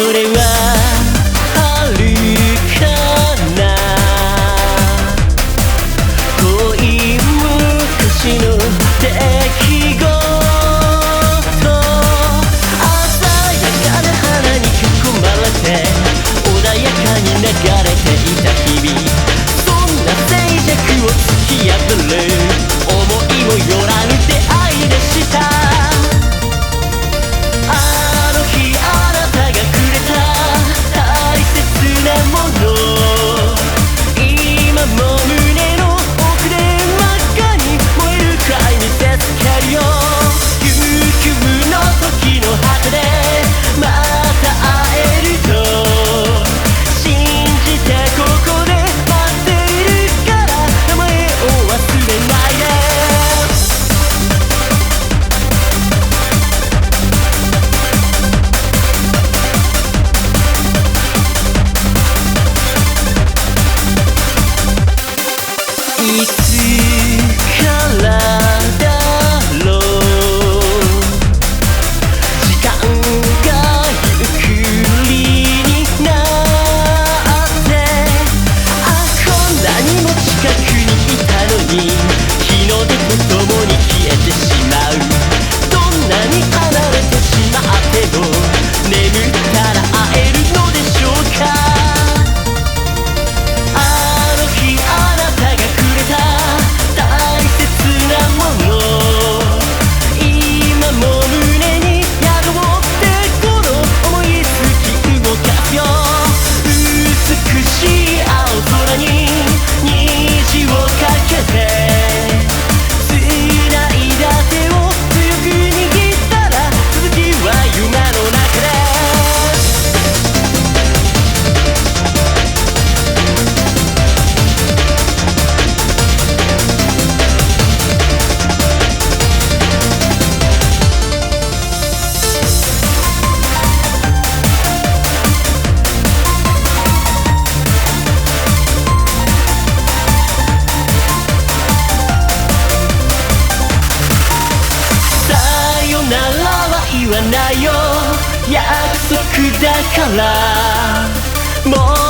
れは遥かな遠い昔の出来事、鮮やかな花に囲まれて穏やかに流れていた日々、そんな静寂を突き破る思いもよらぬ出会いでした。あの日あなたがくれた大切なもの、今も胸の奥で真っ赤に燃えるくらい見せつけるよ。悠久の時の果てでまた会えると信じてここで待っているから、名前を忘れないで。いつからだろう、時間がゆっくりになって、こんなにも近くにいたのに日の出とともに消えてしまう。どんなに離れてしまっても眠ったら会えるのでしょうか。あの日あなたがくれた大切なもの、今も胸に宿ってこの想い突き動かすよ。美しい青空に虹をかけて繋いだ手を強く握ったら、続きは夢の中で。さよならは言わないよ、約束だから。もう